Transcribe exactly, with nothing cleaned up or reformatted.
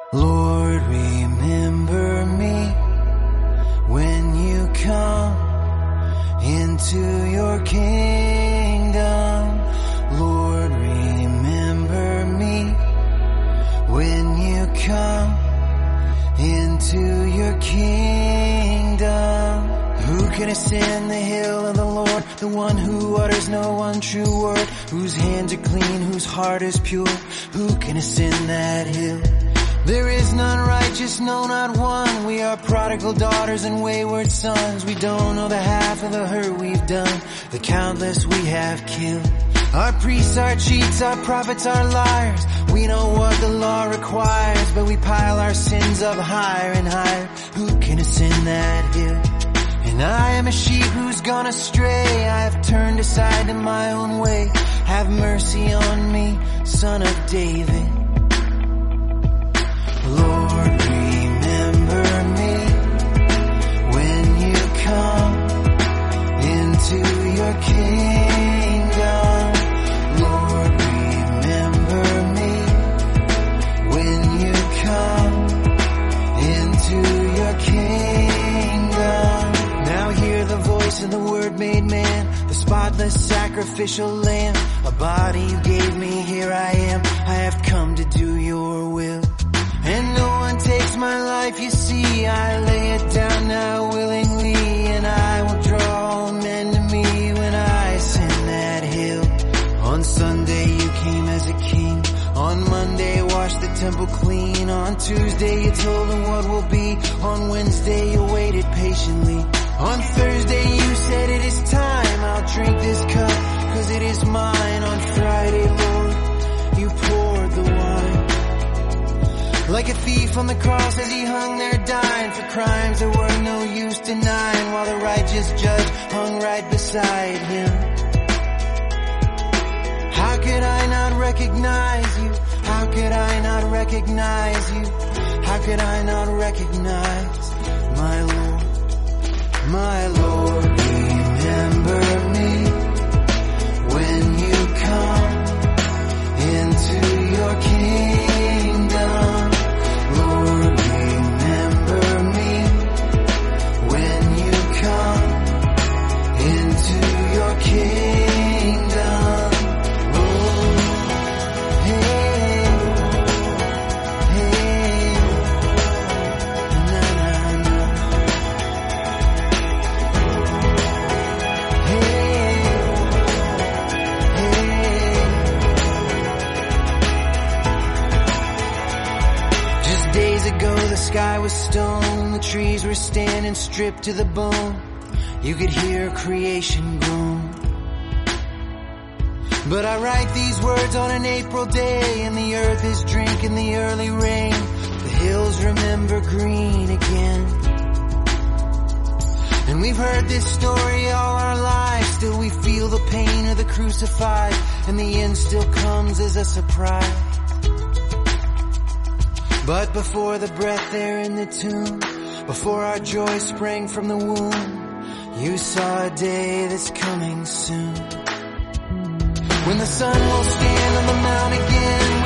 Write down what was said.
Lord, remember me when you come into your kingdom. Lord, remember me when you come into your kingdom. Who can ascend the hill of the Lord? The one who utters no untrue word, whose hands are clean, whose heart is pure. Who can ascend that hill? There is none righteous, no, not one. We are prodigal daughters and wayward sons. We don't know the half of the hurt we've done, the countless we have killed. Our priests are cheats, our prophets are liars. We know what the law requires, but we pile our sins up higher and higher. Who can ascend that hill? And I am a sheep who's gone astray. I have turned aside to my own way. Have mercy on me, Son of David. Lord, remember me when you come into your kingdom. Lord, remember me when you come into your kingdom. Now hear the voice of the Word made man, the spotless sacrificial lamb. A body you gave me, here I am. I have come to do your will. And no one takes my life, you see. I lay it down now willingly, and I will draw all men to me when I ascend that hill. On Sunday you came as a king. On Monday washed the temple clean. On Tuesday you told them what will be. On Wednesday you waited patiently. On Thursday you said it is time. I'll drink this cup, cause it is mine. On Friday, Lord, you poured the wine. Like a thief on the cross as he hung there dying for crimes there were no use denying, while the righteous judge hung right beside him. How could I not recognize you? How could I not recognize you? How could I not recognize my Lord? My Lord, remember me when you come into your kingdom. Lord, remember me when you come into your kingdom. Oh, hey, hey, na na na. Hey, hey. Just days ago the sky was stone, the trees were standing stripped to the bone. You could hear creation groan. But I write these words on an April day, and the earth is drinking the early rain. The hills remember green again. And we've heard this story all our lives. Still we feel the pain of the crucified, and the end still comes as a surprise. But before the breath there in the tomb, before our joy sprang from the womb, you saw a day that's coming soon, when the sun will stand on the mount again.